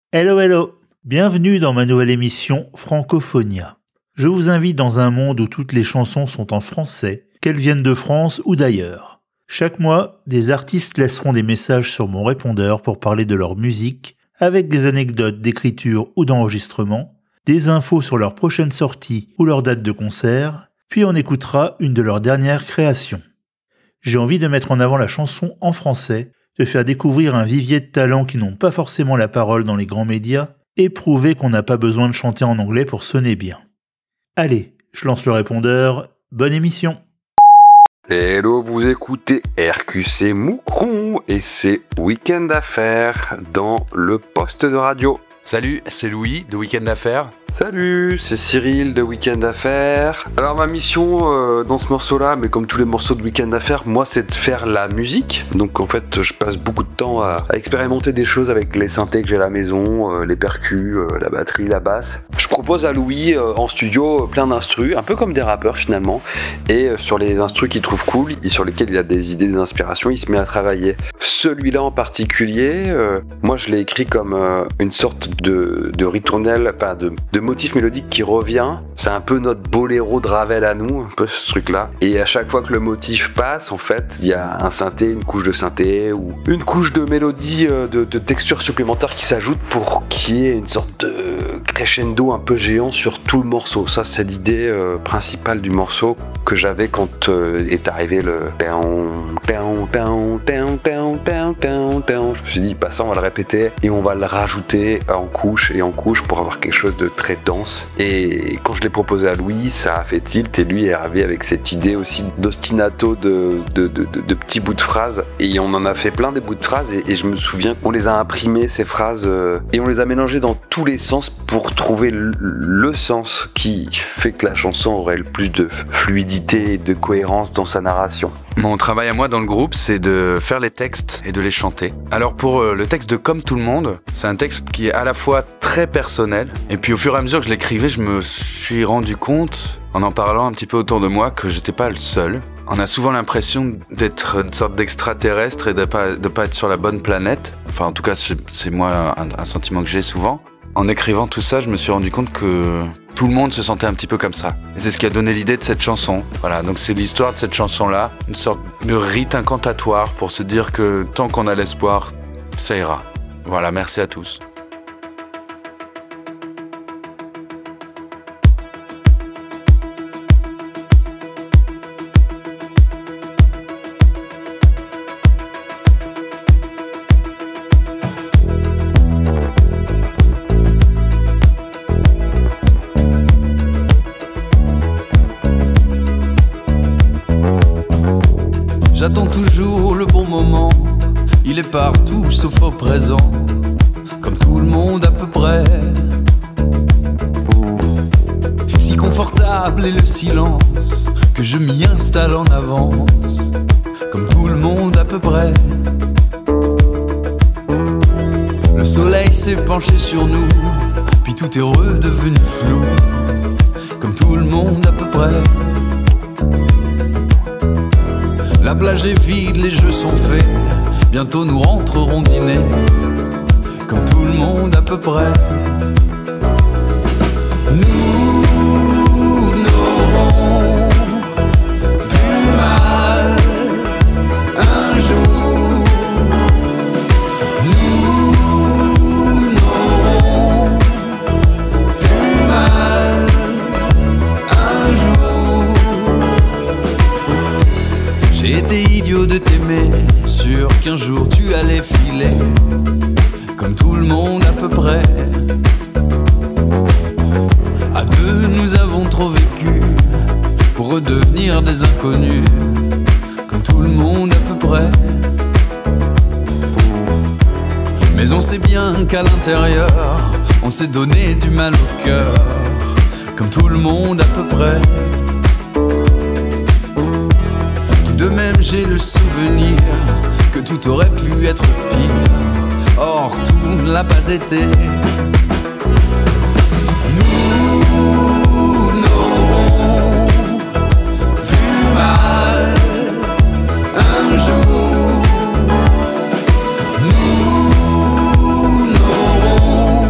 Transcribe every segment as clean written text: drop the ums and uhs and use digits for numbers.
Hello, hello! Bienvenue dans ma nouvelle émission Francophonia. Je vous invite dans un monde où toutes les chansons sont en français, qu'elles viennent de France ou d'ailleurs. Chaque mois, des artistes laisseront des messages sur mon répondeur pour parler de leur musique, avec des anecdotes d'écriture ou d'enregistrement, des infos sur leur prochaine sortie ou leur date de concert, puis on écoutera une de leurs dernières créations. J'ai envie de mettre en avant la chanson en français, de faire découvrir un vivier de talents qui n'ont pas forcément la parole dans les grands médias, et prouver qu'on n'a pas besoin de chanter en anglais pour sonner bien. Allez, je lance le répondeur, bonne émission! Hello, vous écoutez RQC Moucron et c'est Week-end Affaires dans le poste de radio. Salut, c'est Louis de Week-end Affaires. Salut, c'est Cyril de Week-end Affaires. Alors ma mission dans ce morceau-là, mais comme tous les morceaux de Week-end Affaires, moi c'est de faire la musique. Donc en fait je passe beaucoup de temps à expérimenter des choses avec les synthés que j'ai à la maison, les percus, la batterie, la basse. Je propose à Louis en studio plein d'instrus, un peu comme des rappeurs finalement. Et sur les instrus qu'il trouve cool et sur lesquels il a des idées, des inspirations, il se met à travailler. Celui-là en particulier, moi je l'ai écrit comme une sorte de ritournelle, pas de motif mélodique qui revient. C'est un peu notre boléro de Ravel à nous, un peu ce truc-là. Et à chaque fois que le motif passe, en fait, il y a un synthé, une couche de synthé ou une couche de mélodie, de texture supplémentaire qui s'ajoute pour qu'il y ait une sorte de crescendo un peu géant sur tout le morceau. Ça, c'est l'idée principale du morceau que j'avais quand est arrivé le je me suis dit, ça on va le répéter et on va le rajouter en couche et en couche pour avoir quelque chose de très dense. Et quand je l'ai proposé à Louis, ça a fait tilt et lui est arrivé avec cette idée aussi d'ostinato, de petits bouts de phrases. Et on en a fait plein des bouts de phrases et je me souviens qu'on les a imprimés ces phrases et on les a mélangés dans tous les sens pour trouver le sens qui fait que la chanson aurait le plus de fluidité et de cohérence dans sa narration. Mon travail à moi dans le groupe, c'est de faire les textes et de les chanter. Alors pour le texte de Comme tout le monde, c'est un texte qui est à la fois très personnel, et puis au fur et à mesure que je l'écrivais, je me suis rendu compte, en parlant un petit peu autour de moi, que j'étais pas le seul. On a souvent l'impression d'être une sorte d'extraterrestre et de pas être sur la bonne planète. Enfin, en tout cas, c'est moi un sentiment que j'ai souvent. En écrivant tout ça, je me suis rendu compte que tout le monde se sentait un petit peu comme ça. Et c'est ce qui a donné l'idée de cette chanson. Voilà, donc c'est l'histoire de cette chanson-là, une sorte de rite incantatoire pour se dire que tant qu'on a l'espoir, ça ira. Voilà, merci à tous. J'attends toujours le bon moment, il est partout sauf au présent, comme tout le monde à peu près. Si confortable est le silence, que je m'y installe en avance, comme tout le monde à peu près. Le soleil s'est penché sur nous, puis tout est redevenu flou, comme tout le monde à peu près. La plage est vide, les jeux sont faits, bientôt nous rentrerons dîner, comme tout le monde à peu près. Nous n'aurons plus mal un jour. Nous n'aurons plus mal un jour. J'ai été idiot de t'aimer, sûr qu'un jour tu allais filer, comme tout le monde à peu près. À deux nous avons trop vécu pour redevenir des inconnus, comme tout le monde à peu près. Mais on sait bien qu'à l'intérieur, on s'est donné du mal au cœur, comme tout le monde à peu près. De même j'ai le souvenir que tout aurait pu être pire, or tout ne l'a pas été. Nous n'aurons plus mal un jour. Nous n'aurons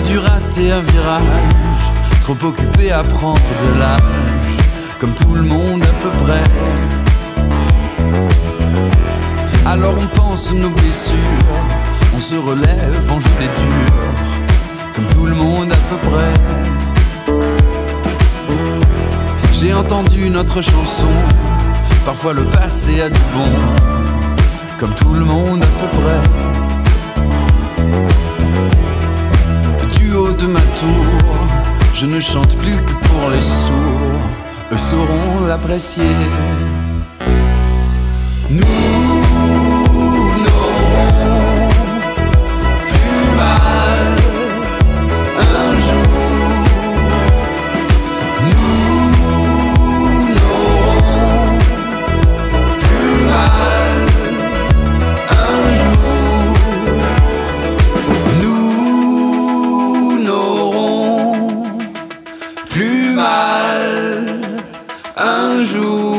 a dû rater un virage, trop occupé à prendre de l'âge, comme tout le monde à peu près. Alors on pense nos blessures, on se relève, on joue les durs, comme tout le monde à peu près. J'ai entendu notre chanson, parfois le passé a du bon, comme tout le monde à peu près. Du haut de ma tour, je ne chante plus que pour les sourds, eux sauront l'apprécier. Nous n'aurons plus mal un jour. Nous n'aurons plus mal un jour. Nous n'aurons plus mal un jour.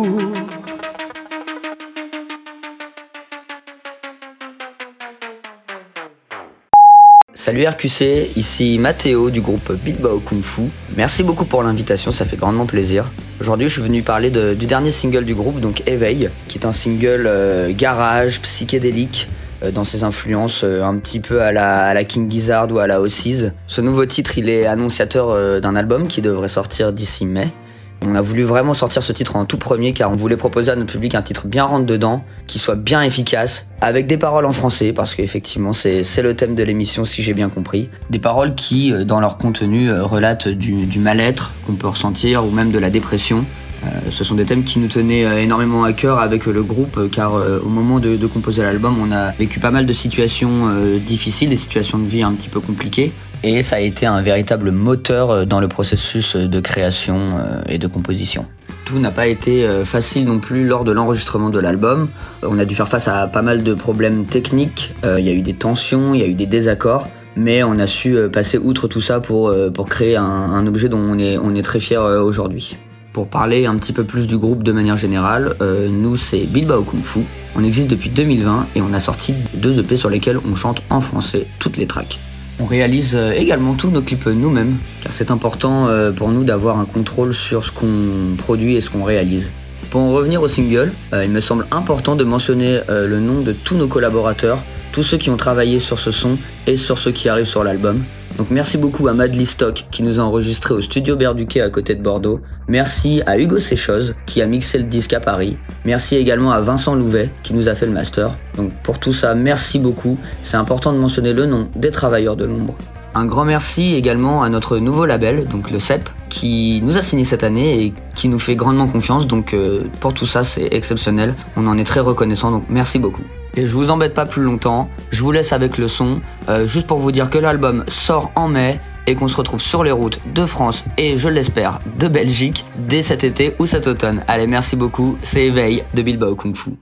Salut RQC, ici Mathéo du groupe Bilbao Kung Fu. Merci beaucoup pour l'invitation, ça fait grandement plaisir. Aujourd'hui, je suis venu parler du dernier single du groupe, donc Éveil, qui est un single garage, psychédélique, dans ses influences un petit peu à la King Gizzard ou à la Ossies. Ce nouveau titre, il est annonciateur d'un album qui devrait sortir d'ici mai. On a voulu vraiment sortir ce titre en tout premier car on voulait proposer à notre public un titre bien rentre dedans, qui soit bien efficace, avec des paroles en français, parce qu'effectivement c'est le thème de l'émission si j'ai bien compris. Des paroles qui, dans leur contenu, relatent du mal-être qu'on peut ressentir ou même de la dépression. Ce sont des thèmes qui nous tenaient énormément à cœur avec le groupe car au moment de composer l'album, on a vécu pas mal de situations difficiles, des situations de vie un petit peu compliquées. Et ça a été un véritable moteur dans le processus de création et de composition. Tout n'a pas été facile non plus lors de l'enregistrement de l'album. On a dû faire face à pas mal de problèmes techniques. Il y a eu des tensions, il y a eu des désaccords. Mais on a su passer outre tout ça pour créer un objet dont on est très fiers aujourd'hui. Pour parler un petit peu plus du groupe de manière générale, nous c'est Bilbao Kung Fu. On existe depuis 2020 et on a sorti 2 EP sur lesquels on chante en français toutes les tracks. On réalise également tous nos clips nous-mêmes, car c'est important pour nous d'avoir un contrôle sur ce qu'on produit et ce qu'on réalise. Pour en revenir au single, il me semble important de mentionner le nom de tous nos collaborateurs, tous ceux qui ont travaillé sur ce son et sur ceux qui arrivent sur l'album. Donc merci beaucoup à Madly Stock qui nous a enregistré au studio Berduquet à côté de Bordeaux. Merci à Hugo Séchoz qui a mixé le disque à Paris. Merci également à Vincent Louvet qui nous a fait le master. Donc pour tout ça, merci beaucoup. C'est important de mentionner le nom des travailleurs de l'ombre. Un grand merci également à notre nouveau label, donc le CEP, qui nous a signé cette année et qui nous fait grandement confiance. Donc pour tout ça, c'est exceptionnel. On en est très reconnaissant, donc merci beaucoup. Et je vous embête pas plus longtemps, je vous laisse avec le son, juste pour vous dire que l'album sort en mai et qu'on se retrouve sur les routes de France et, je l'espère, de Belgique dès cet été ou cet automne. Allez, merci beaucoup, c'est Éveil de Bilbao Kung Fu.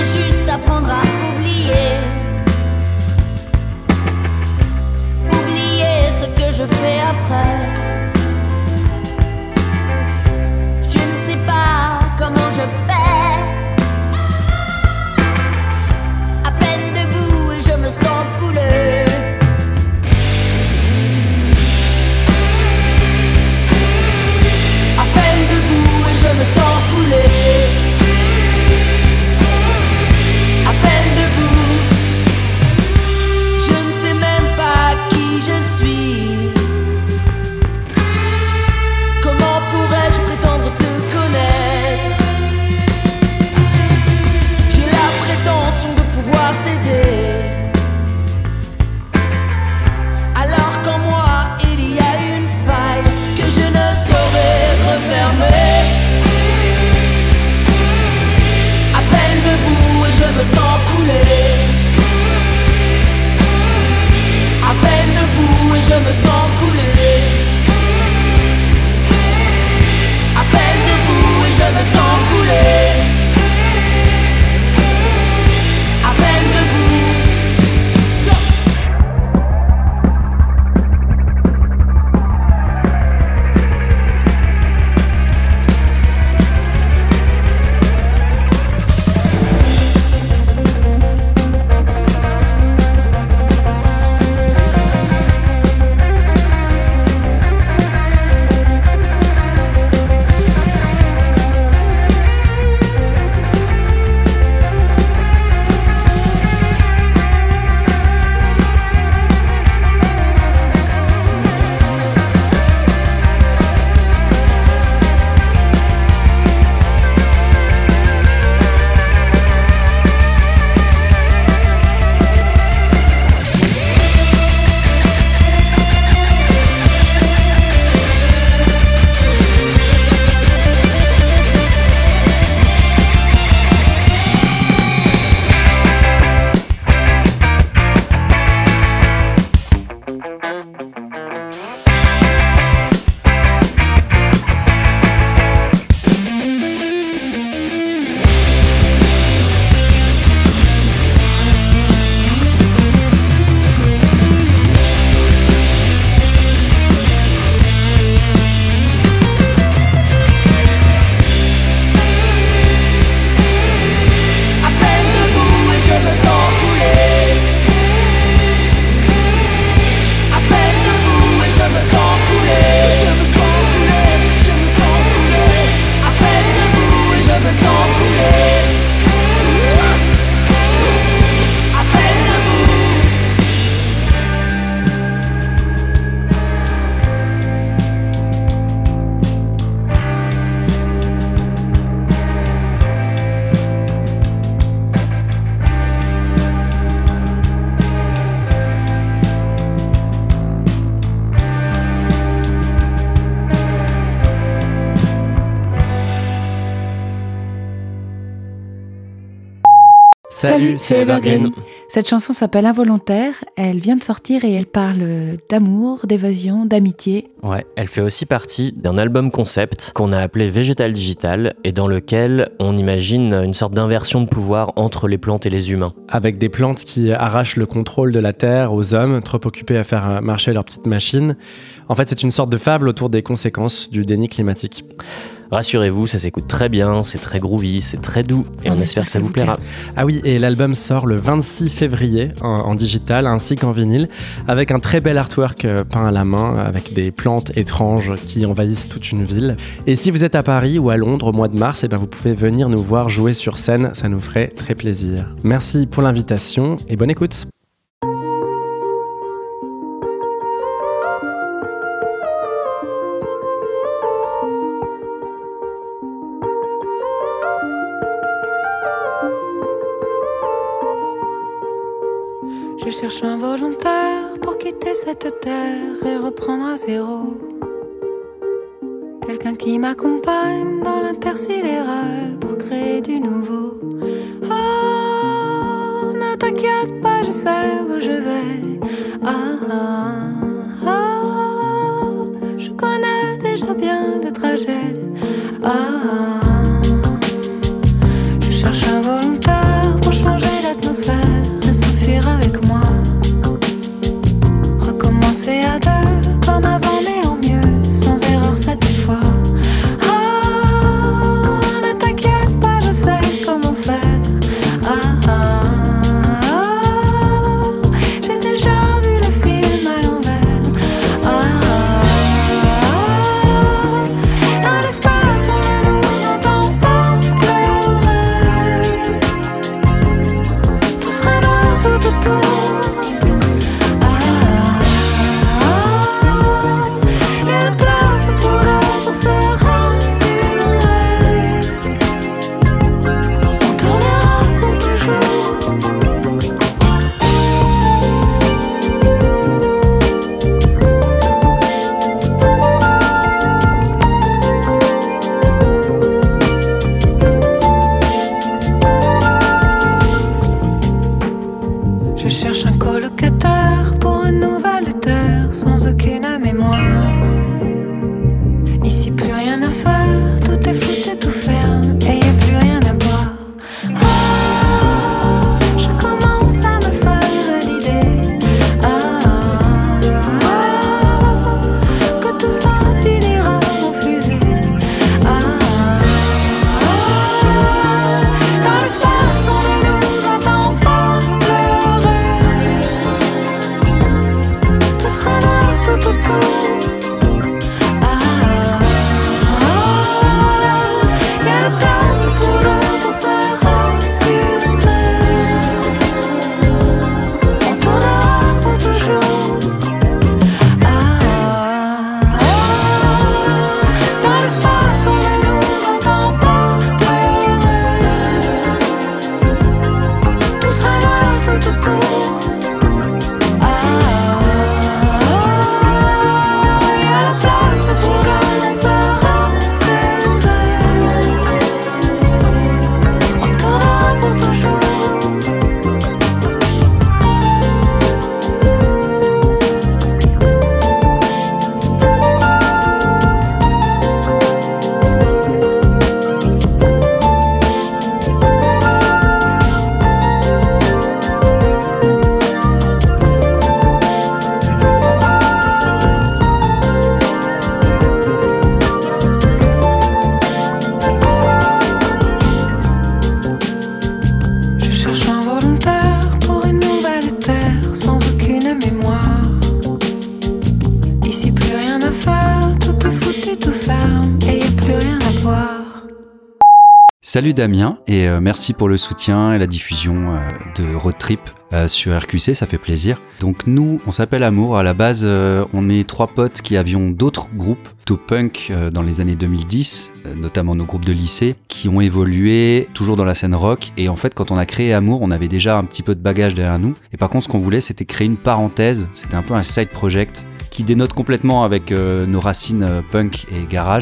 Oublier Salut, c'est Evergreen. Cette chanson s'appelle Involontaire, elle vient de sortir et elle parle d'amour, d'évasion, d'amitié. Ouais, elle fait aussi partie d'un album concept qu'on a appelé Végétal Digital et dans lequel on imagine une sorte d'inversion de pouvoir entre les plantes et les humains. Avec des plantes qui arrachent le contrôle de la terre aux hommes, trop occupés à faire marcher leurs petites machines. En fait, c'est une sorte de fable autour des conséquences du déni climatique. Rassurez-vous, ça s'écoute très bien, c'est très groovy, c'est très doux et on espère que ça vous plaira. Ah oui, et l'album sort le 26 février en digital ainsi qu'en vinyle avec un très bel artwork peint à la main avec des plantes étranges qui envahissent toute une ville. Et si vous êtes à Paris ou à Londres au mois de mars, vous pouvez venir nous voir jouer sur scène, ça nous ferait très plaisir. Merci pour l'invitation et bonne écoute. Je cherche un volontaire pour quitter cette terre et reprendre à zéro. Quelqu'un qui m'accompagne dans l'intersidéral pour créer du nouveau. Oh, ne t'inquiète pas, je sais où je vais. Je connais déjà bien le trajet. Je cherche un volontaire pour changer l'atmosphère et s'enfuir avec moi. Recommencer à deux comme avant mais en mieux, sans erreur cette fois. Ne t'inquiète pas, je sais comment faire. J'ai déjà vu le film à l'envers. Dans l'espace on ne nous entend pas pleurer. Tout sera noir tout autour. Je cherche un colocataire pour une nouvelle terre sans aucune mémoire. Ici plus rien à faire, tout est foutu, tout ferme et y a plus rien à boire. Je commence à me faire l'idée que tout ça finira en fusée. Dans l'espace on ne nous entend pas pleurer. Tout sera noir tout autour. Salut Damien et merci pour le soutien et la diffusion de Road Trip sur RQC, ça fait plaisir. Donc nous, on s'appelle Amour, à la base on est trois potes qui avions d'autres groupes plutôt punk dans les années 2010, notamment nos groupes de lycée, qui ont évolué toujours dans la scène rock. Et en fait quand on a créé Amour, on avait déjà un petit peu de bagage derrière nous. Et par contre ce qu'on voulait c'était créer une parenthèse, c'était un peu un side project qui dénote complètement avec nos racines punk et garage.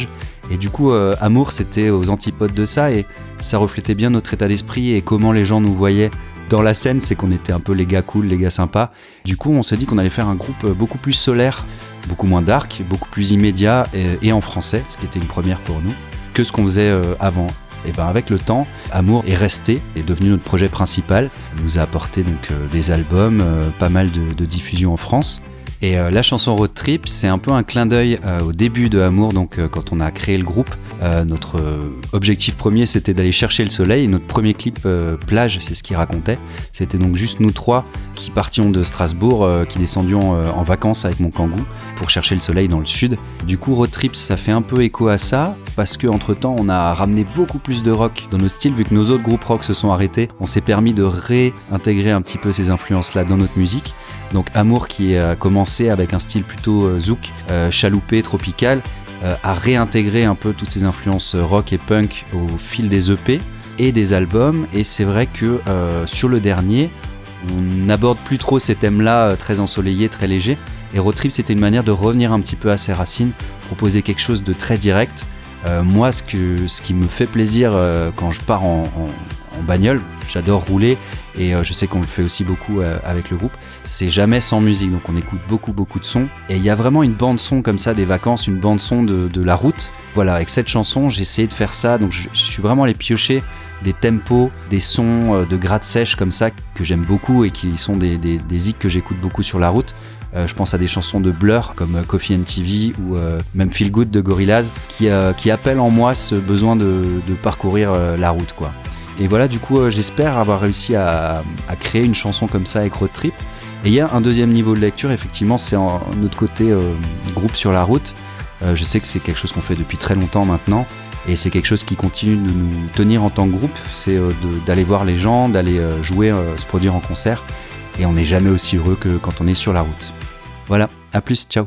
Et du coup, Amour, c'était aux antipodes de ça, et ça reflétait bien notre état d'esprit et comment les gens nous voyaient dans la scène. C'est qu'on était un peu les gars cool, les gars sympas. Du coup, on s'est dit qu'on allait faire un groupe beaucoup plus solaire, beaucoup moins dark, beaucoup plus immédiat et en français, ce qui était une première pour nous, que ce qu'on faisait avant. Et ben avec le temps, Amour est resté, est devenu notre projet principal. Il nous a apporté donc des albums, pas mal de diffusions en France. Et la chanson Road Trip, c'est un peu un clin d'œil au début de Amour, donc quand on a créé le groupe. Notre objectif premier, c'était d'aller chercher le soleil. Notre premier clip Plage, c'est ce qu'il racontait. C'était donc juste nous trois qui partions de Strasbourg, qui descendions en vacances avec mon kangou pour chercher le soleil dans le sud. Du coup, Road Trip, ça fait un peu écho à ça, parce qu'entre-temps, on a ramené beaucoup plus de rock dans nos styles. Vu que nos autres groupes rock se sont arrêtés, on s'est permis de réintégrer un petit peu ces influences-là dans notre musique. Donc Amour, qui a commencé avec un style plutôt zouk, chaloupé, tropical, a réintégré un peu toutes ces influences rock et punk au fil des EP et des albums. Et c'est vrai que sur le dernier, on n'aborde plus trop ces thèmes-là très ensoleillés, très légers. Et Road Trip, c'était une manière de revenir un petit peu à ses racines, proposer quelque chose de très direct. Moi, ce qui me fait plaisir quand je pars en bagnole, j'adore rouler, et je sais qu'on le fait aussi beaucoup avec le groupe, c'est jamais sans musique, donc on écoute beaucoup de sons, et il y a vraiment une bande son comme ça des vacances, une bande son de la route. Voilà, avec cette chanson j'ai essayé de faire ça, donc je suis vraiment allé piocher des tempos, des sons de gratte sèche comme ça que j'aime beaucoup et qui sont des zik que j'écoute beaucoup sur la route. Je pense à des chansons de Blur comme Coffee and TV ou même Feel Good de Gorillaz qui appellent en moi ce besoin de parcourir la route, quoi. Et voilà, du coup, j'espère avoir réussi à créer une chanson comme ça avec Road Trip. Et il y a un deuxième niveau de lecture, effectivement, c'est notre côté groupe sur la route. Je sais que c'est quelque chose qu'on fait depuis très longtemps maintenant, et c'est quelque chose qui continue de nous tenir en tant que groupe, c'est d'aller voir les gens, d'aller jouer, se produire en concert, et on n'est jamais aussi heureux que quand on est sur la route. Voilà, à plus, ciao.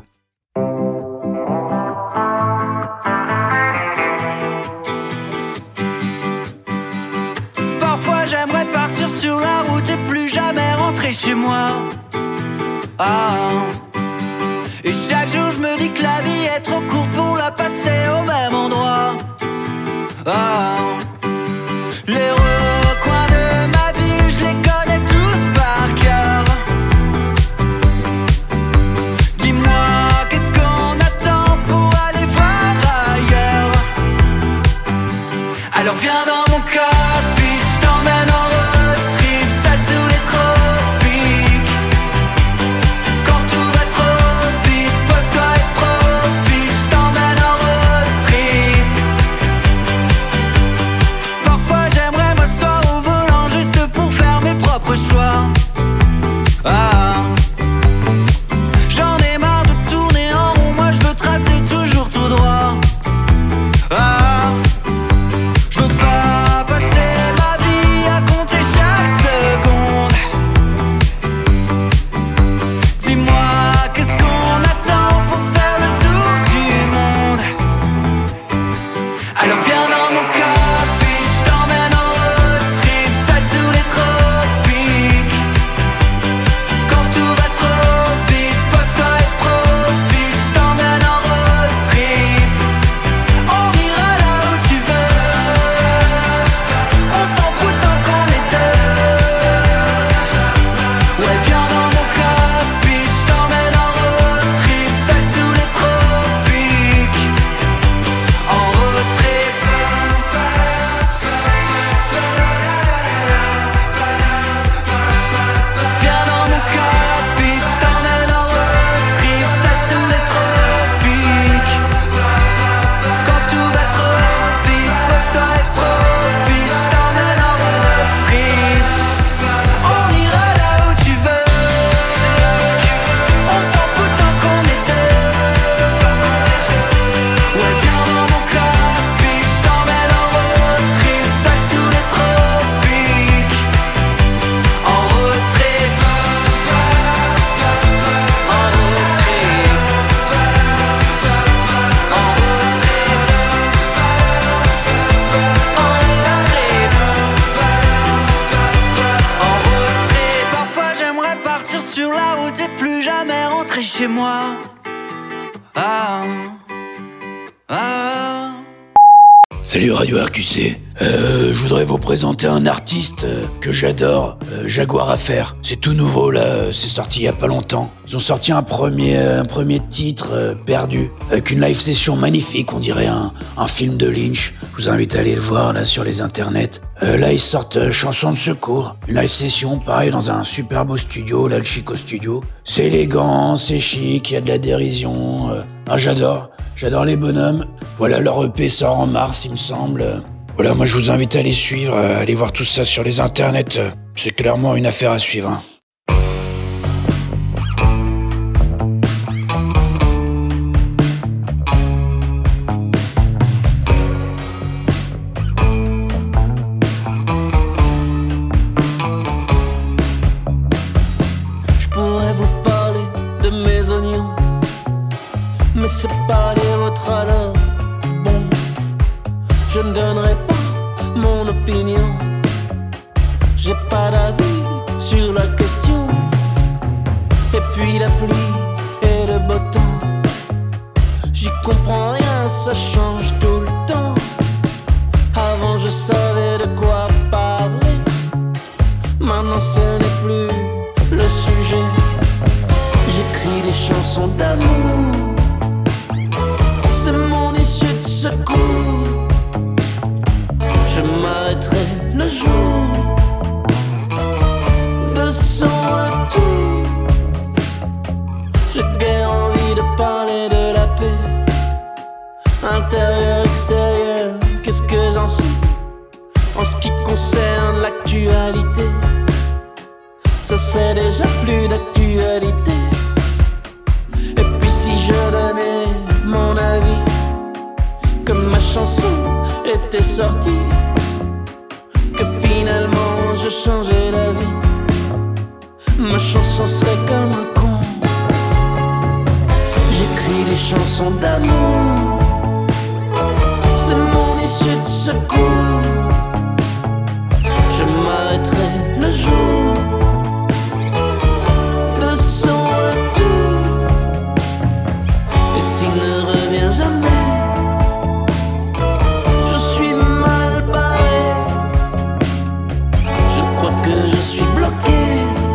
J'aimerais partir sur la route et plus jamais rentrer chez moi. Et chaque jour je me dis que la vie est trop courte pour la passer au même endroit. Les recoins de ma ville, je les connais tous par cœur. Dis-moi, qu'est-ce qu'on attend pour aller voir ailleurs? Alors viens dans mon cockpit, je t'emmène en road trip, sale sous les tropiques. Quand tout va trop vite, pose-toi et profite, je t'emmène en road trip. Parfois j'aimerais m'asseoir au volant juste pour faire mes propres choix. J'en ai marre de tourner en rond, moi je veux tracer toujours tout droit. Je veux pas passer ma vie à compter chaque seconde. Dis-moi, qu'est-ce qu'on attend pour faire le tour du monde? Alors viens dans mon cockpit, je t'emmène en road trip, sale sous les tropiques. Quand tout va trop vite, pose-toi et profite, je t'emmène en road trip. On ira là où tu veux, on s'en fout tant qu'on est deux. Ouais, viens dans mon cockpit, je t'emmène en road trip, sale sous les tropiques. En road trip. Viens dans mon cockpit, je t'emmène en road trip, sale sous les tropiques. Quand tout va trop vite, pose-toi et profite, je t'emmène en road trip. On ira là où tu veux, on s'en fout tant qu'on est deux. Ouais, viens dans mon cockpit, je t'emmène en road trip, sale sous les tropiques. En road trip, en road trip, en road trip, en road trip, en road trip. Parfois j'aimerais partir sur la route et plus jamais rentrer chez moi. Salut Radio RQC. Je voudrais vous présenter un artiste que j'adore, Jaguar Affair. C'est tout nouveau là, c'est sorti il y a pas longtemps. Ils ont sorti un premier titre, Perdu, avec une live session magnifique, on dirait un film de Lynch. Je vous invite à aller le voir là sur les internets. Là ils sortent Chanson de secours, une live session pareil dans un super beau studio, là le Chico Studio. C'est élégant, c'est chic, il y a de la dérision. J'adore les bonhommes. Voilà, leur EP sort en mars il me semble. Voilà, moi je vous invite à les suivre, à aller voir tout ça sur les internets. C'est clairement une affaire à suivre. Hein. Je pourrais vous parler de mes oignons, mais c'est pas les vôtres alors. Bon, je ne donnerai pas mon opinion. J'ai pas d'avis sur la question. Et puis la pluie et le beau temps, j'y comprends rien, ça change tout le temps. Avant je savais de quoi parler, maintenant ce n'est plus le sujet. J'écris des chansons d'amour, c'est mon issue de secours. Je m'arrêterai le jour de son retour. J'ai guère envie de parler de la paix, intérieur, extérieur, qu'est-ce que j'en sais? En ce qui concerne l'actualité, ça serait déjà plus d'actualité. Et puis si je donnais mon avis, que ma chanson était sortie, que finalement je changeais d'avis, ma chanson serait comme un con. J'écris des chansons d'amour, c'est mon issue de secours. Je m'arrêterai le jour de son retour. Et s'il ne revient jamais, je suis mal barré. Je crois que je suis bloqué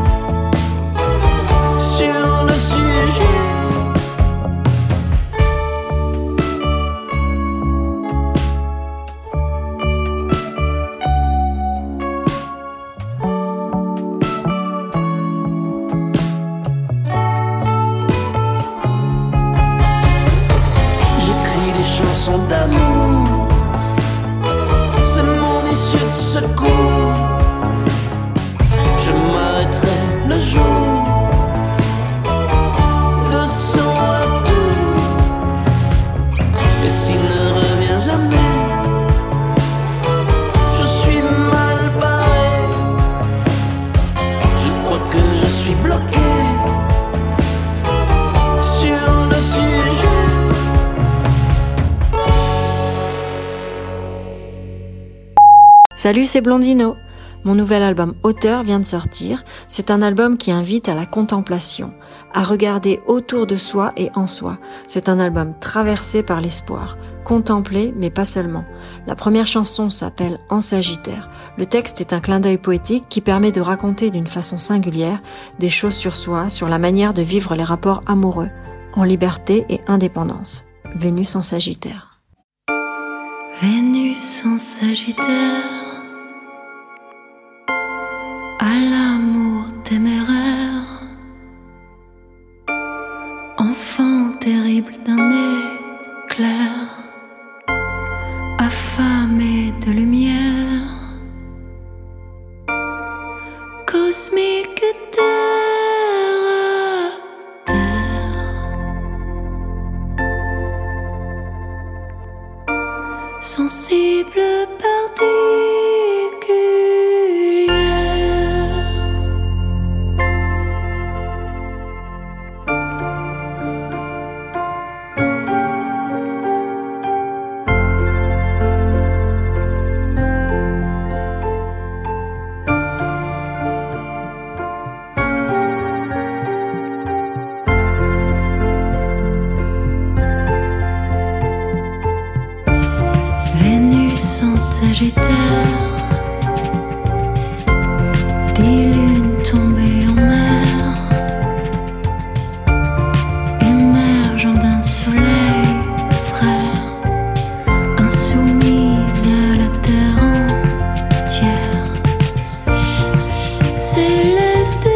sur le sujet. Chansons d'amour, c'est mon issue de secours. Je m'arrêterai le jour de son retour. Et s'il ne revient jamais, je suis mal barré. Je crois que je suis bloqué sur le sujet. Salut, c'est Blondino. Mon nouvel album Auteur vient de sortir. C'est un album qui invite à la contemplation, à regarder autour de soi et en soi. C'est un album traversé par l'espoir, contemplé mais pas seulement. La première chanson s'appelle En Sagittaire. Le texte est un clin d'œil poétique qui permet de raconter d'une façon singulière des choses sur soi, sur la manière de vivre les rapports amoureux, en liberté et indépendance. Vénus en Sagittaire. Vénus en Sagittaire, à l'amour téméraire, enfant terrible d'un éclair, affamé de lumière, cosmique terre à terre, sensible Vénus puissant Sagittaire, des lunes tombées en mer, émergeant d'un soleil frère, insoumise à la terre entière, céleste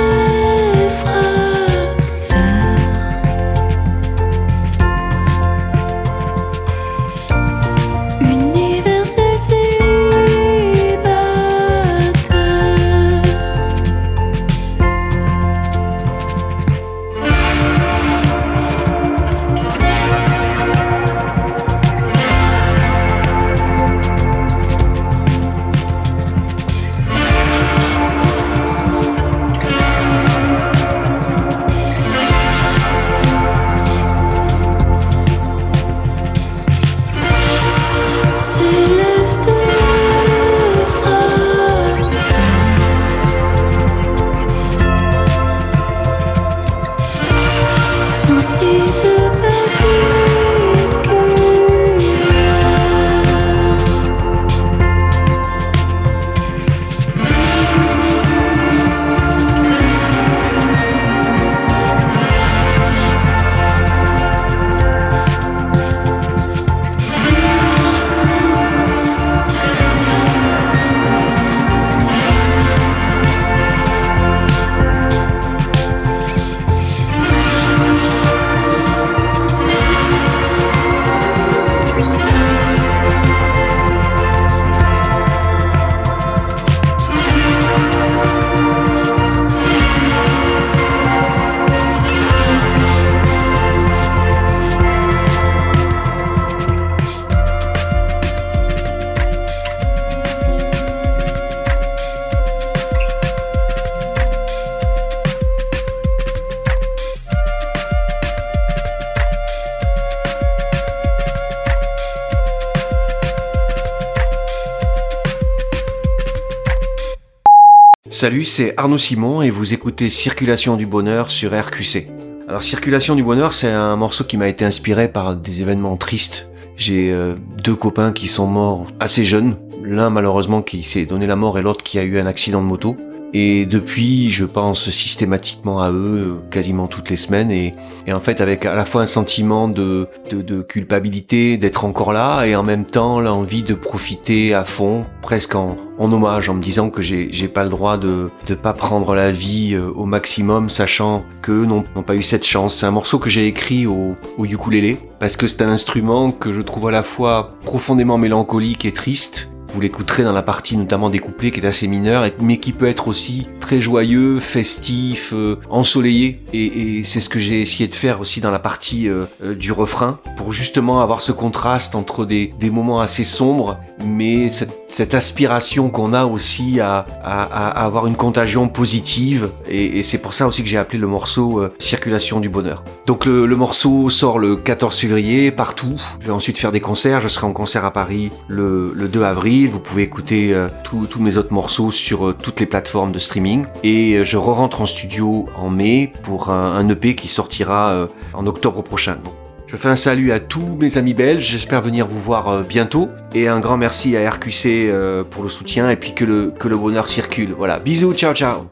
Salut, c'est Arnaud Simon et vous écoutez Circulation du Bonheur sur RQC. Alors Circulation du Bonheur, c'est un morceau qui m'a été inspiré par des événements tristes. J'ai deux copains qui sont morts assez jeunes, l'un malheureusement qui s'est donné la mort et l'autre qui a eu un accident de moto. Et depuis, je pense systématiquement à eux quasiment toutes les semaines et en fait avec à la fois un sentiment de culpabilité d'être encore là et en même temps l'envie de profiter à fond, presque en hommage, en me disant que j'ai pas le droit de pas prendre la vie au maximum, sachant qu'eux n'ont pas eu cette chance. C'est un morceau que j'ai écrit au ukulélé parce que c'est un instrument que je trouve à la fois profondément mélancolique et triste. Vous l'écouterez dans la partie notamment des couplets qui est assez mineure, mais qui peut être aussi très joyeux, festif, ensoleillé. Et c'est ce que j'ai essayé de faire aussi dans la partie du refrain, pour justement avoir ce contraste entre des moments assez sombres, mais cette aspiration qu'on a aussi à avoir une contagion positive. Et c'est pour ça aussi que j'ai appelé le morceau Circulation du Bonheur. Donc le morceau sort le 14 février partout. Je vais ensuite faire des concerts. Je serai en concert à Paris le 2 avril. Vous pouvez écouter tous mes autres morceaux sur toutes les plateformes de streaming. Et je re-rentre en studio en mai pour un EP qui sortira en octobre prochain. Donc, je fais un salut à tous mes amis belges, j'espère venir vous voir bientôt. Et un grand merci à RQC pour le soutien et puis que le bonheur circule. Voilà, bisous, ciao ciao.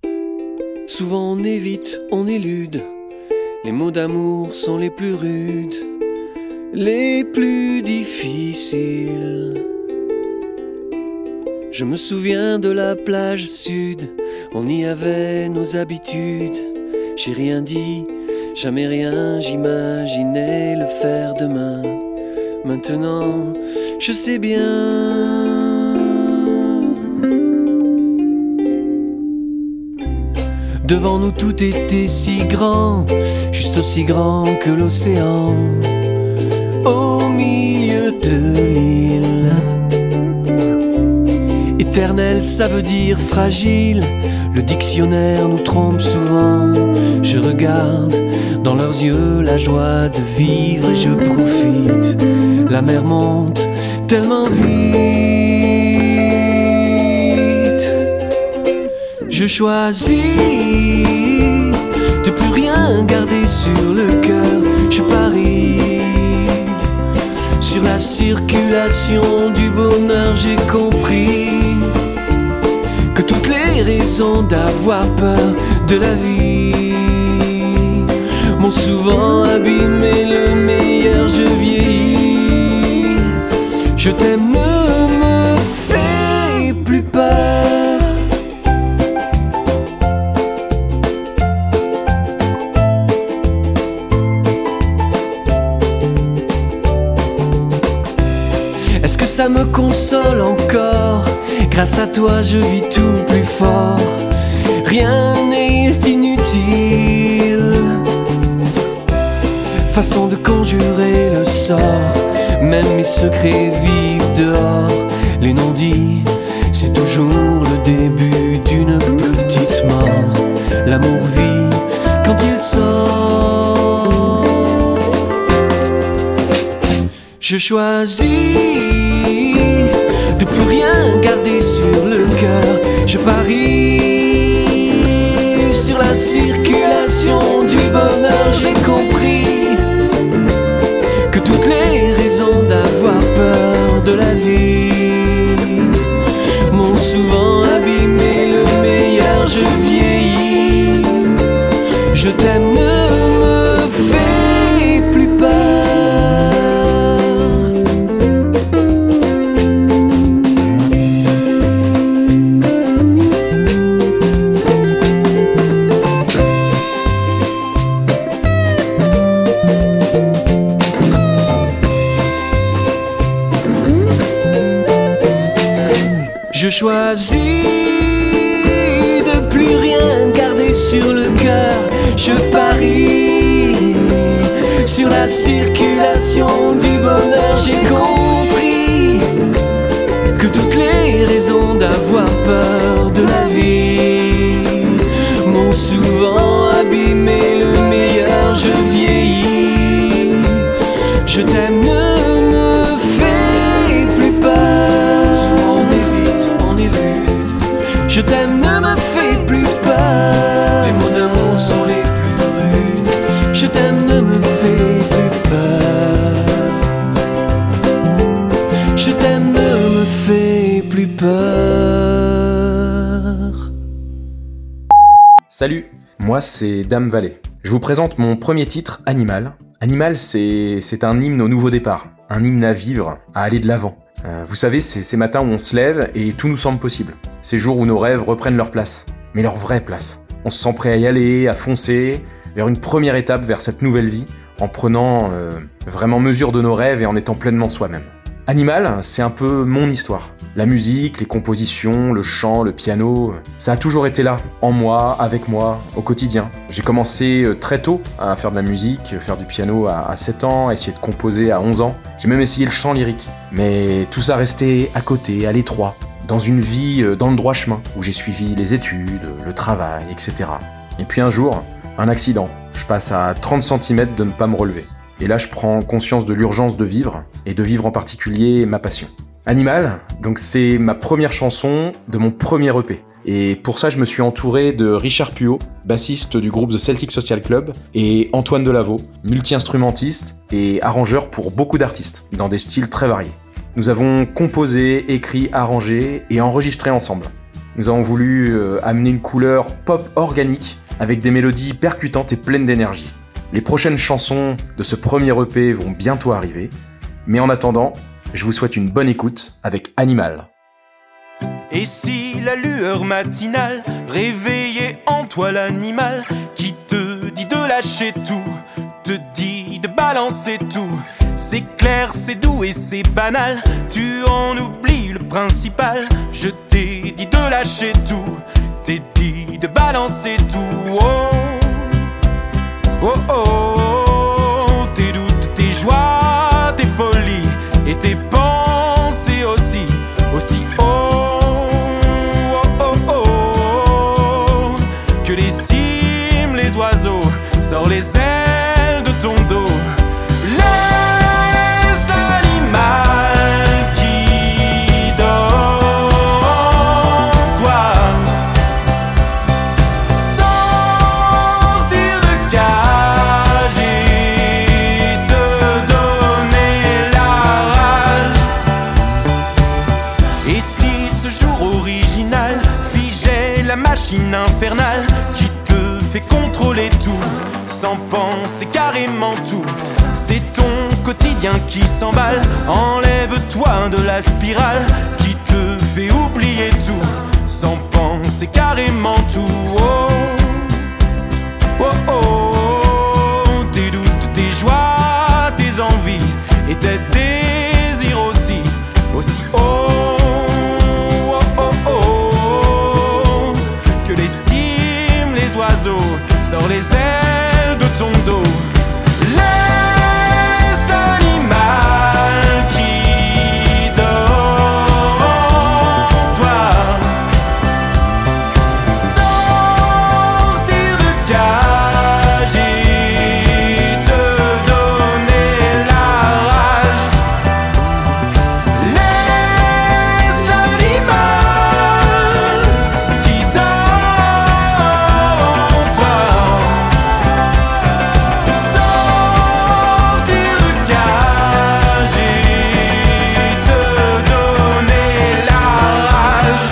Souvent on évite, on élude. Les mots d'amour sont les plus rudes, les plus difficiles. Je me souviens de la plage sud, on y avait nos habitudes. J'ai rien dit, jamais rien, j'imaginais le faire demain. Maintenant, je sais bien. Devant nous tout était si grand, juste aussi grand que l'océan. Au milieu de l'île, éternel, ça veut dire fragile. Le dictionnaire nous trompe souvent. Je regarde dans leurs yeux la joie de vivre et je profite. La mer monte tellement vite. Je choisis de plus rien garder sur le cœur. Je parie Sur la circulation du bonheur, j'ai compris que toutes les raisons d'avoir peur de la vie m'ont souvent abîmé le meilleur. Je vieillis, je t'aime ne me fais plus peur. Est-ce que ça me console encore? Grâce à toi je vis tout plus fort. Rien n'est inutile. Façon de conjurer le sort. Même mes secrets vivent dehors. Les non-dits, c'est toujours le début d'une petite mort. L'amour vit quand il sort. Je choisis de plus rien garder sur le cœur. Je parie sur la circulation du bonheur. J'ai compris que toutes les raisons d'avoir peur de la vie m'ont souvent abîmé le meilleur. Je vieillis, je t'aime, ne me fais plus peur. Je choisis de plus rien garder sur le cœur. Je parie sur la circulation du bonheur. J'ai compris que toutes les raisons d'avoir peur de la vie m'ont souvent abîmé le meilleur. Je vieillis, je t'aime, ne me fais plus peur. Je t'aime, ne me fais plus peur. Les mots d'amour sont les plus rudes. Je t'aime, ne me fais plus peur. Je t'aime, ne me fais plus peur. Salut, moi c'est Dame Vallée. Je vous présente mon premier titre, Animal. Animal, c'est un hymne au nouveau départ, un hymne à vivre, à aller de l'avant. Vous savez, c'est ces matins où on se lève et tout nous semble possible. Ces jours où nos rêves reprennent leur place, mais leur vraie place. On se sent prêt à y aller, à foncer, vers une première étape, vers cette nouvelle vie, en prenant vraiment mesure de nos rêves et en étant pleinement soi-même. Animal, c'est un peu mon histoire. La musique, les compositions, le chant, le piano, ça a toujours été là, en moi, avec moi, au quotidien. J'ai commencé très tôt à faire de la musique, faire du piano à 7 ans, essayer de composer à 11 ans. J'ai même essayé le chant lyrique. Mais tout ça restait à côté, à l'étroit, dans une vie dans le droit chemin, où j'ai suivi les études, le travail, etc. Et puis un jour, un accident. Je passe à 30 cm de ne pas me relever. Et là, je prends conscience de l'urgence de vivre, et de vivre en particulier ma passion. Animal, donc c'est ma première chanson de mon premier EP. Et pour ça, je me suis entouré de Richard Puot, bassiste du groupe The Celtic Social Club, et Antoine Delaveau, multi-instrumentiste et arrangeur pour beaucoup d'artistes, dans des styles très variés. Nous avons composé, écrit, arrangé et enregistré ensemble. Nous avons voulu amener une couleur pop organique, avec des mélodies percutantes et pleines d'énergie. Les prochaines chansons de ce premier EP vont bientôt arriver, mais en attendant, je vous souhaite une bonne écoute avec Animal. Et si la lueur matinale réveillait en toi l'animal qui te dit de lâcher tout, te dit de balancer tout, c'est clair, c'est doux et c'est banal, tu en oublies le principal. Je t'ai dit de lâcher tout, t'ai dit de balancer tout. Oh, oh, oh, tes doutes, tes joies, tes folies et tes pensées aussi, aussi haut, oh, oh, oh, que les cimes, les oiseaux, sors les ailes de ton dos. Laisse l'animal qui dort en toi sortir de cage et te donner la machine infernale qui te fait contrôler tout, sans penser carrément tout. C'est ton quotidien qui s'emballe, enlève-toi de la spirale qui te fait oublier tout, sans penser carrément tout. Oh, oh, oh, tes doutes, tes joies, tes envies et tes désirs aussi haut, oh, oh, oh, que les cimes, les oiseaux, sors les ailes de ton dos. Laisse l'animal qui dort en toi sortir de cage et te donner la rage. Laisse l'animal qui dort en toi sortir de cage et te donner la rage.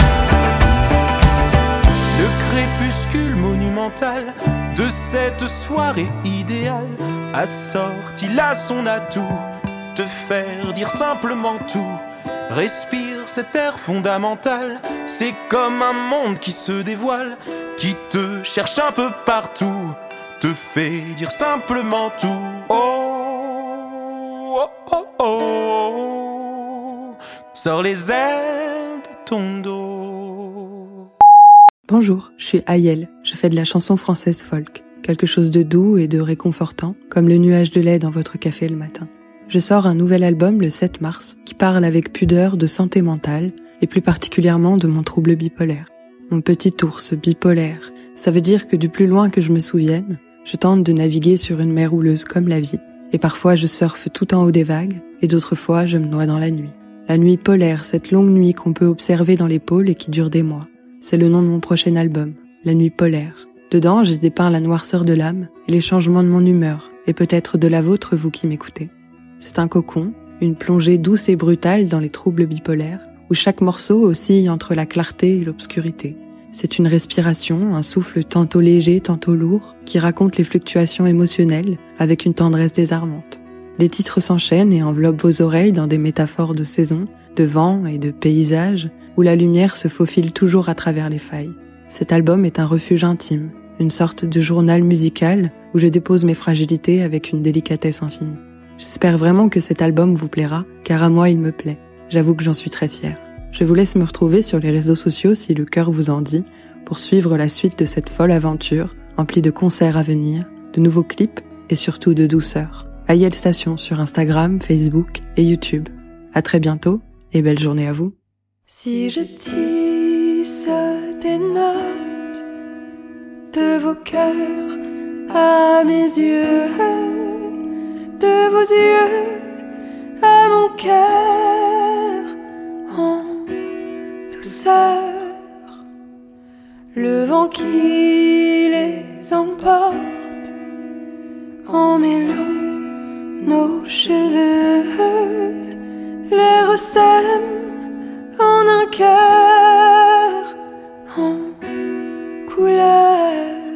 Le crépuscule monumental de cette soirée idéale a sorti là son atout, te faire dire simplement tout. Respire cet air fondamental, c'est comme un monde qui se dévoile, qui te cherche un peu partout, te fait dire simplement tout. Oh, oh, oh, oh, sors les ailes de ton dos. Bonjour, je suis Ayel, je fais de la chanson française folk. Quelque chose de doux et de réconfortant, comme le nuage de lait dans votre café le matin. Je sors un nouvel album le 7 mars, qui parle avec pudeur de santé mentale, et plus particulièrement de mon trouble bipolaire. Mon petit ours bipolaire, ça veut dire que du plus loin que je me souvienne, je tente de naviguer sur une mer houleuse comme la vie, et parfois je surfe tout en haut des vagues, et d'autres fois je me noie dans la nuit. La nuit polaire, cette longue nuit qu'on peut observer dans les pôles et qui dure des mois. C'est le nom de mon prochain album, La Nuit Polaire. Dedans, j'ai dépeint la noirceur de l'âme et les changements de mon humeur, et peut-être de la vôtre, vous qui m'écoutez. C'est un cocon, une plongée douce et brutale dans les troubles bipolaires, où chaque morceau oscille entre la clarté et l'obscurité. C'est une respiration, un souffle tantôt léger, tantôt lourd, qui raconte les fluctuations émotionnelles avec une tendresse désarmante. Les titres s'enchaînent et enveloppent vos oreilles dans des métaphores de saison, de vent et de paysage, où la lumière se faufile toujours à travers les failles. Cet album est un refuge intime, une sorte de journal musical où je dépose mes fragilités avec une délicatesse infinie. J'espère vraiment que cet album vous plaira, car à moi il me plaît. J'avoue que j'en suis très fière. Je vous laisse me retrouver sur les réseaux sociaux si le cœur vous en dit, pour suivre la suite de cette folle aventure, emplie de concerts à venir, de nouveaux clips et surtout de douceur. Ayel Station sur Instagram, Facebook et YouTube. À très bientôt et belle journée à vous. Si je tisse des notes de vos cœurs à mes yeux, de vos yeux à mon cœur, en douceur, le vent qui les emporte en mêlant nos cheveux, les resème en un cœur en couleur.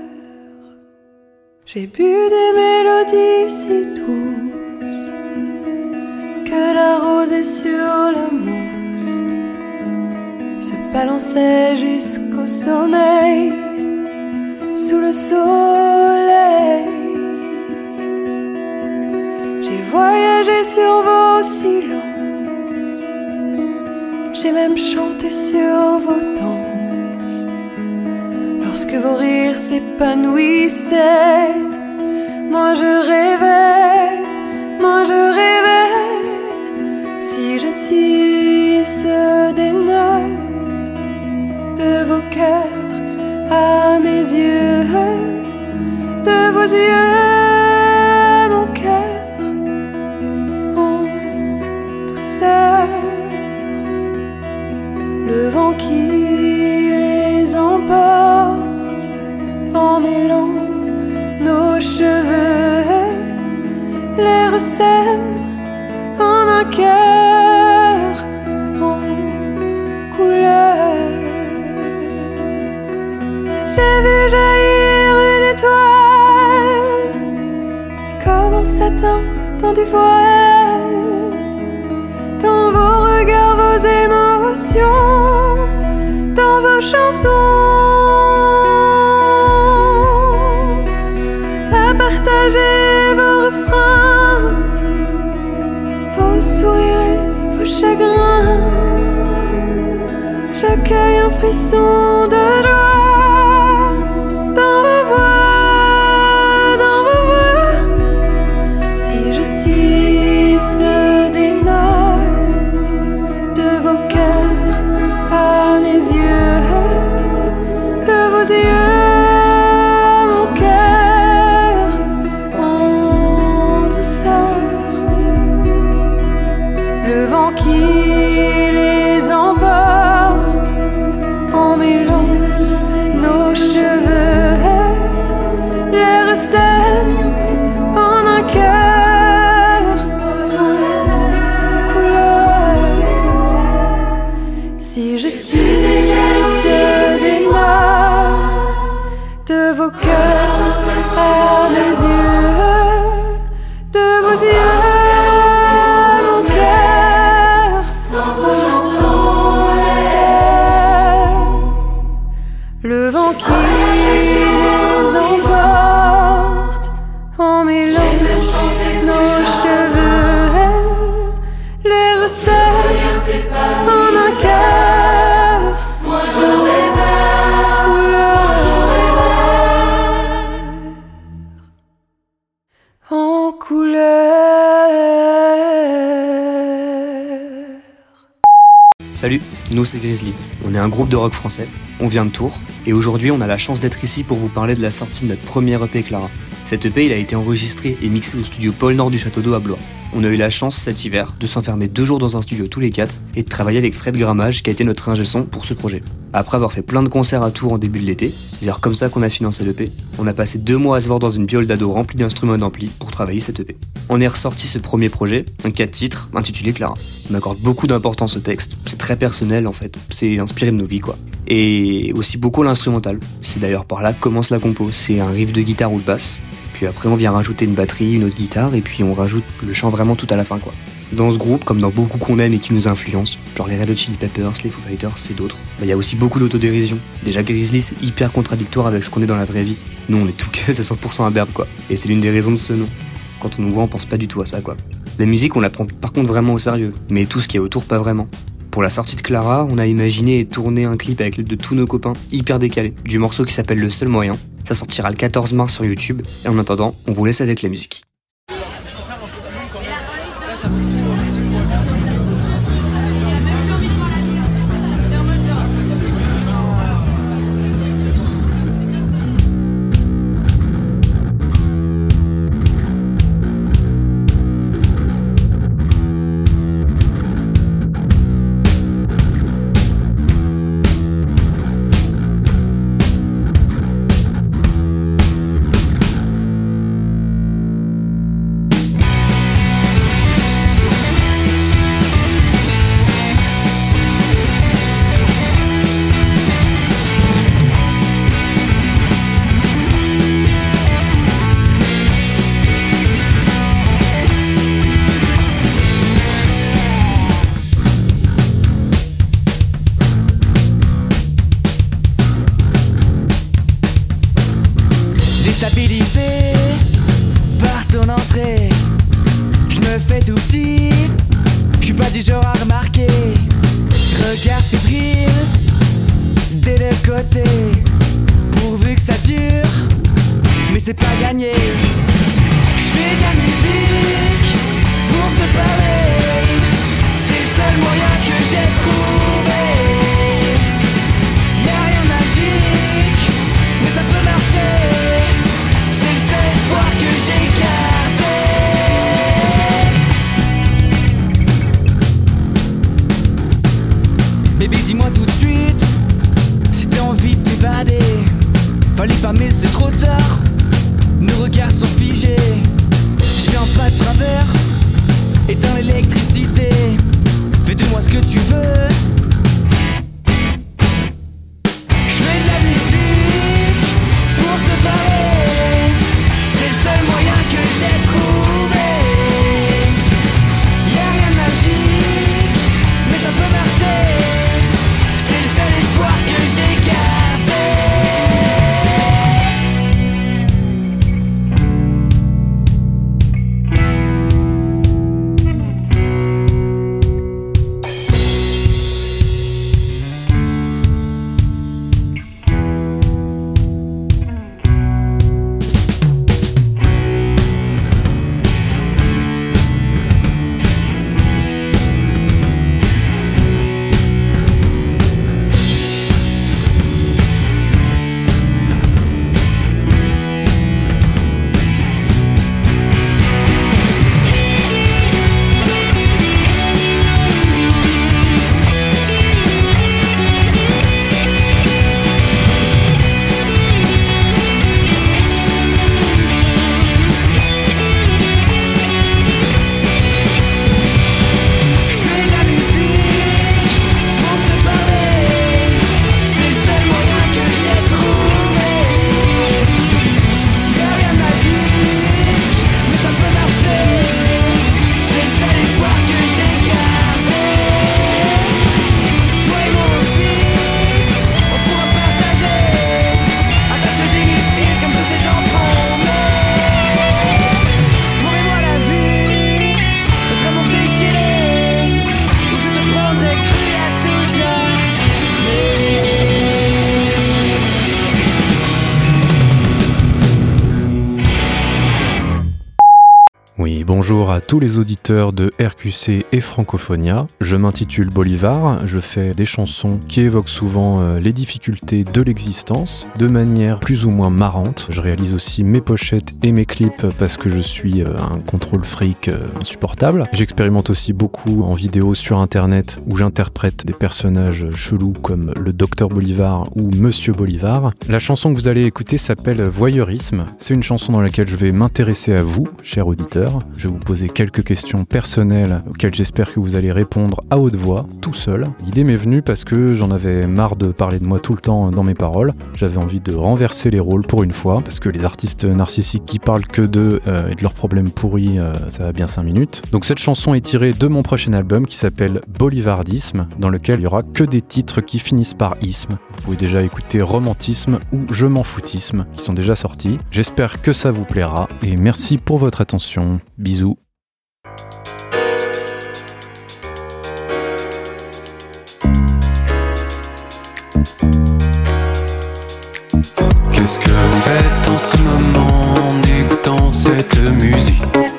J'ai bu des mélodies si douces que la rosée sur la mousse se balançait jusqu'au sommeil sous le soleil. J'ai voyagé sur vos silences, j'ai même chanté sur vos danses. Lorsque vos rires s'épanouissaient, moi je rêvais, moi je rêvais. Si je tisse des notes de vos cœurs à mes yeux, de vos yeux mon cœur en douceur, le vent qui les emporte en mêlant nos cheveux, les resème en un cœur en couleur. satin, dans du voile, dans vos regards, vos émotions, dans vos chansons, à partager vos refrains, vos sourires et vos chagrins. J'accueille un frisson de joie dans vos voix, dans vos voix. Si je tisse des notes de vos cœurs à mes yeux, de vos yeux, mon cœur en douceur, le vent qui les emporte en mélange nos cheveux, les recèle en un cœur en couleur. Si je tisse des notes de vos cœurs à mes yeux, de vos yeux, mon cœur en douceur, le vent qui les emporte en mélange nos cheveux, les recèle en un cœur en couleur. Salut, nous c'est Grizzly. On est un groupe de rock français, on vient de Tours, et aujourd'hui on a la chance d'être ici pour vous parler de la sortie de notre premier EP Clara. Cet EP il a été enregistré et mixé au studio Pôle Nord du Château d'Eau à Blois. On a eu la chance cet hiver de s'enfermer 2 jours dans un studio tous les 4 et de travailler avec Fred Grammage qui a été notre ingé son pour ce projet. Après avoir fait plein de concerts à Tours en début de l'été, c'est d'ailleurs comme ça qu'on a financé l'EP, on a passé 2 mois à se voir dans une piole d'ado remplie d'instruments d'ampli pour travailler cet EP. On est ressorti ce premier projet, un 4 titres, intitulé Clara. On accorde beaucoup d'importance au texte, c'est très personnel en fait, c'est inspiré de nos vies quoi. Et aussi beaucoup l'instrumental, c'est d'ailleurs par là que commence la compo, c'est un riff de guitare ou de basse, puis après on vient rajouter une batterie, une autre guitare, et puis on rajoute le chant vraiment tout à la fin quoi. Dans ce groupe, comme dans beaucoup qu'on aime et qui nous influencent, genre les Red Hot Chili Peppers, les Foo Fighters et d'autres, il y a aussi beaucoup d'autodérision. Déjà Grizzly c'est hyper contradictoire avec ce qu'on est dans la vraie vie. Nous on est tout que c'est 100% un berbe quoi. Et c'est l'une des raisons de ce nom. Quand on nous voit on pense pas du tout à ça quoi. La musique on la prend par contre vraiment au sérieux, mais tout ce qui est autour pas vraiment. Pour la sortie de Clara, on a imaginé et tourné un clip avec l'aide de tous nos copains, hyper décalé, du morceau qui s'appelle Le Seul Moyen. Ça sortira le 14 mars sur YouTube, et en attendant, on vous laisse avec la musique. Déstabilisé par ton entrée, je me fais tout petit, je suis pas du genre à remarquer. Regard fébrile des deux côtés, pourvu que ça dure, mais c'est pas gagné. Je fais de la musique pour te parler, c'est le seul moyen que j'ai trouvé. Y'a rien de magique, mais ça peut marcher. C'est le seul espoir que j'ai gardé. Baby, dis-moi tout de suite si t'as envie de t'évader. Fallait pas, mais c'est trop tard. Nos regards sont figés. Si je viens pas de travers, éteins l'électricité. Fais de moi ce que tu veux. Je fais de la musique pour te parler. C'est le seul moyen que j'ai trouvé. Bonjour à tous les auditeurs de RQC et Francophonia. Je m'intitule Bolivar, je fais des chansons qui évoquent souvent les difficultés de l'existence de manière plus ou moins marrante. Je réalise aussi mes pochettes et mes clips parce que je suis un contrôle freak insupportable. J'expérimente aussi beaucoup en vidéo sur internet où j'interprète des personnages chelous comme le Docteur Bolivar ou Monsieur Bolivar. La chanson que vous allez écouter s'appelle Voyeurisme. C'est une chanson dans laquelle je vais m'intéresser à vous, chers auditeurs. Je vais vous poser quelques questions personnelles auxquelles j'espère que vous allez répondre à haute voix, tout seul. L'idée m'est venue parce que j'en avais marre de parler de moi tout le temps dans mes paroles. J'avais envie de renverser les rôles pour une fois, parce que les artistes narcissiques qui parlent que d'eux et de leurs problèmes pourris, ça va bien 5 minutes. Donc cette chanson est tirée de mon prochain album qui s'appelle Bolivardisme, dans lequel il y aura que des titres qui finissent par isme. Vous pouvez déjà écouter Romantisme ou Je m'en foutisme, qui sont déjà sortis. J'espère que ça vous plaira, et merci pour votre attention. Bisous. Qu'est-ce que vous faites en ce moment en écoutant cette musique?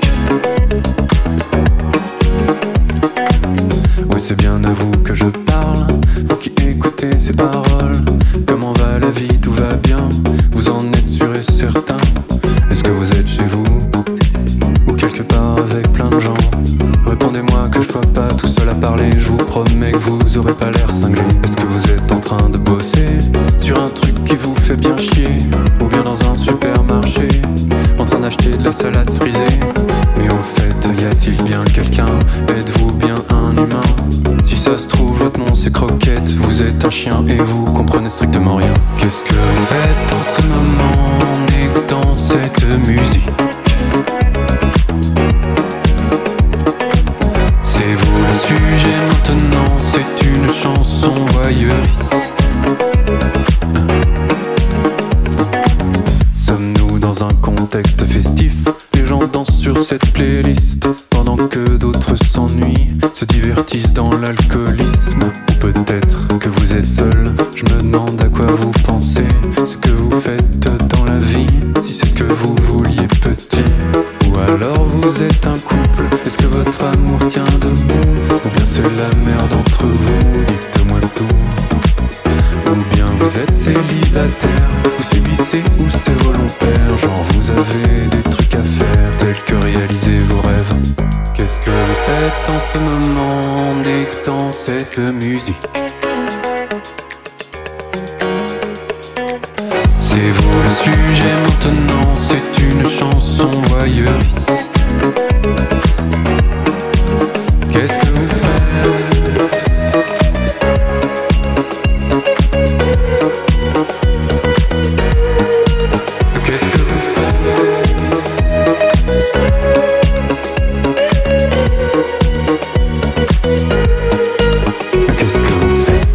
Oui, c'est bien de vous que je parle, vous qui écoutez ces paroles. Comment va la vie? Tout va bien? Vous en êtes sûr et certain? Est-ce que vous êtes chez vous? Ou quelque part avec plein de gens? Répondez-moi que je sois pas tout seul à parler. Je vous promets que vous aurez pas l'air cinglé. Est-ce que vous êtes en train de bosser sur un truc qui vous fait bien chier? Ou bien dans un supermarché en train d'acheter de la salade frisée? Mais au fait, y a-t-il bien quelqu'un? Êtes-vous bien un humain? Si ça se trouve, votre nom c'est Croquette. Vous êtes un chien et vous comprenez strictement rien. Qu'est-ce que vous faites en ce moment en écoutant cette musique? C'est vous le sujet maintenant, c'est une chanson voyeuriste. Sommes-nous dans un contexte festif? Les gens dansent sur cette playlist pendant que d'autres s'ennuient, se divertissent dans l'alcoolisme. Ou peut-être que vous êtes seul, je me demande à quoi vous pensez, ce que vous faites dans la vie, si c'est ce que vous vouliez petit. Ou alors vous êtes un couple, est-ce que votre amour tient debout? Ou bien c'est la merde entre vous, dites-moi tout. Ou bien vous êtes célibataire, vous subissez ou c'est volontaire? Genre vous avez des trucs à faire, tels que réaliser vos rêves. Qu'est-ce que vous faites en ce moment en écoutant cette musique? C'est vous le sujet maintenant, c'est une chanson voyeuriste. Qu'est-ce que vous faites? Qu'est-ce que vous faites? Qu'est-ce que vous faites?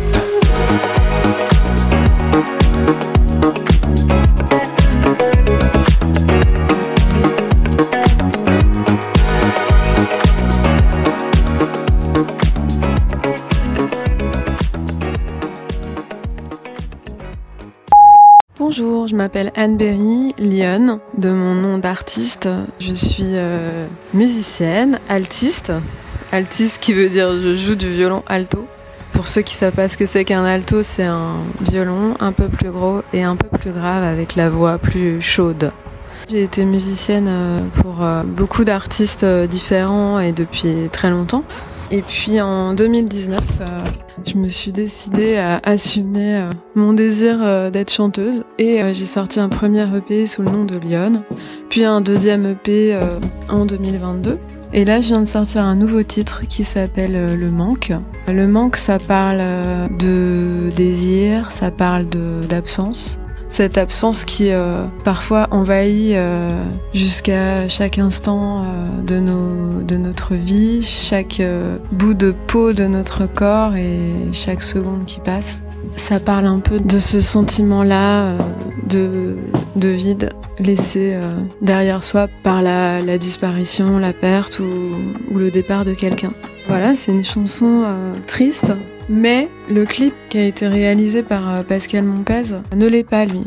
Bonjour, je m'appelle Anne-Berry Lyon, de mon nom d'artiste. Je suis musicienne, altiste. Altiste qui veut dire je joue du violon alto. Pour ceux qui savent pas ce que c'est qu'un alto, c'est un violon un peu plus gros et un peu plus grave avec la voix plus chaude. J'ai été musicienne pour beaucoup d'artistes différents et depuis très longtemps. Et puis en 2019, je me suis décidée à assumer mon désir d'être chanteuse. Et j'ai sorti un premier EP sous le nom de Lyon, puis un deuxième EP en 2022. Et là, je viens de sortir un nouveau titre qui s'appelle Le Manque. Le manque, ça parle de désir, ça parle d'absence. Cette absence qui parfois envahit jusqu'à chaque instant de notre vie, chaque bout de peau de notre corps et chaque seconde qui passe. Ça parle un peu de ce sentiment-là de vide laissé derrière soi par la disparition, la perte ou le départ de quelqu'un. Voilà, c'est une chanson triste. Mais le clip qui a été réalisé par Pascal Montpez ne l'est pas, lui.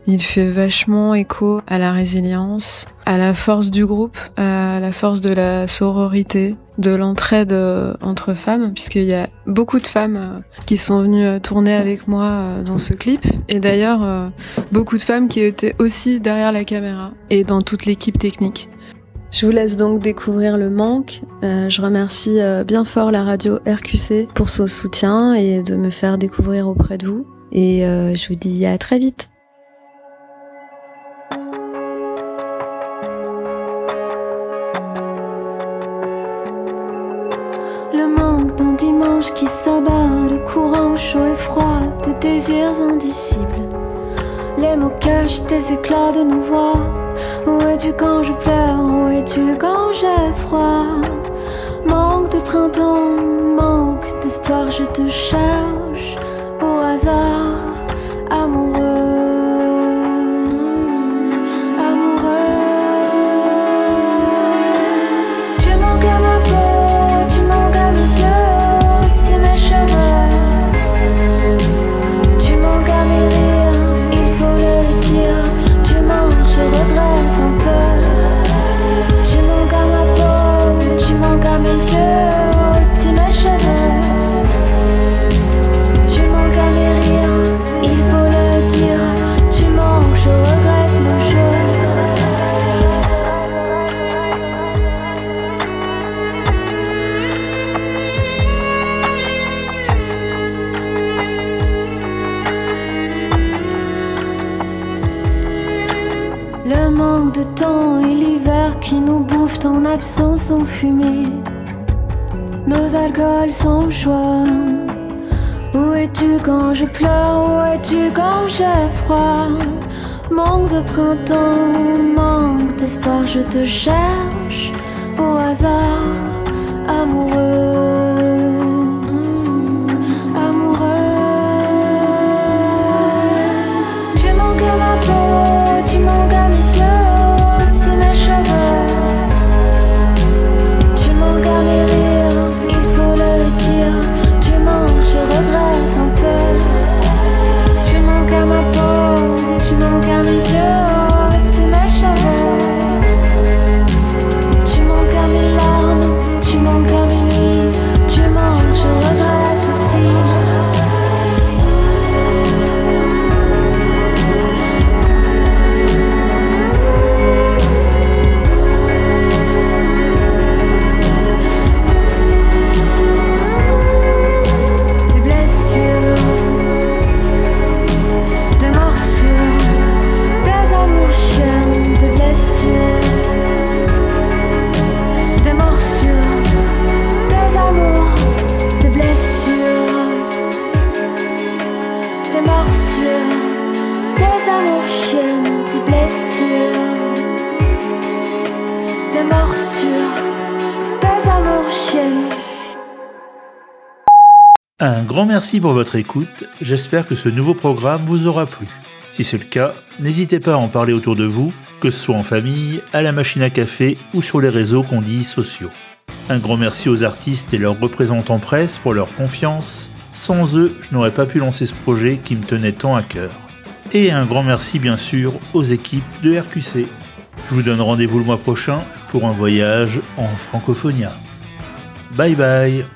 Il fait vachement écho à la résilience, à la force du groupe, à la force de la sororité, de l'entraide entre femmes, puisqu'il y a beaucoup de femmes qui sont venues tourner avec moi dans ce clip. Et d'ailleurs, beaucoup de femmes qui étaient aussi derrière la caméra et dans toute l'équipe technique. Je vous laisse donc découvrir Le Manque. Je remercie bien fort la radio RQC pour son soutien et de me faire découvrir auprès de vous. Et je vous dis à très vite. Le manque d'un dimanche qui s'abat, le courant chaud et froid, des désirs indicibles. Les mots cachent des éclats de nos voix. Où es-tu quand je pleure? Où es-tu quand j'ai froid? Manque de printemps, manque d'espoir, je te cherche au hasard, amoureuse, amoureuse. Tu manques à ma peau, tu manques à mes yeux, aussi mes cheveux. Tu manques à mes rires, il faut le dire. Tu manques, je regrette un peu. Tu manques à ma peau, tu manques à mes yeux, aussi mes cheveux. Tu manques à mes rires, il faut le dire. Tu manques, je regrette nos jeux. Le manque de temps et l'hiver qui nous bouffent en absence en fumée. Nos alcools sans choix. Où es-tu quand je pleure? Où es-tu quand j'ai froid? Manque de printemps, manque d'espoir, je te cherche au hasard, amoureuse, amoureuse. Tu manques à ma peau, tu manques à mes yeux, aussi mes cheveux. Tu manques à mes rires, il faut le dire. Tu manques, je regrette un peu. Tu manques à ma peau, tu manques à mes yeux, aussi mes cheveux. Tu manques à mes larmes, tu manques à mes nuits. Tu manques, je regrette aussi. Des blessures, des morsures, des amours chiennes, des blessures, des morsures, des amours, des blessures, des morsures, des amours chiennes, des blessures, des morsures, des amours chiennes. Un grand merci pour votre écoute, j'espère que ce nouveau programme vous aura plu. Si c'est le cas, n'hésitez pas à en parler autour de vous, que ce soit en famille, à la machine à café ou sur les réseaux qu'on dit sociaux. Un grand merci aux artistes et leurs représentants presse pour leur confiance. Sans eux, je n'aurais pas pu lancer ce projet qui me tenait tant à cœur. Et un grand merci bien sûr aux équipes de RQC. Je vous donne rendez-vous le mois prochain pour un voyage en Francophonia. Bye bye.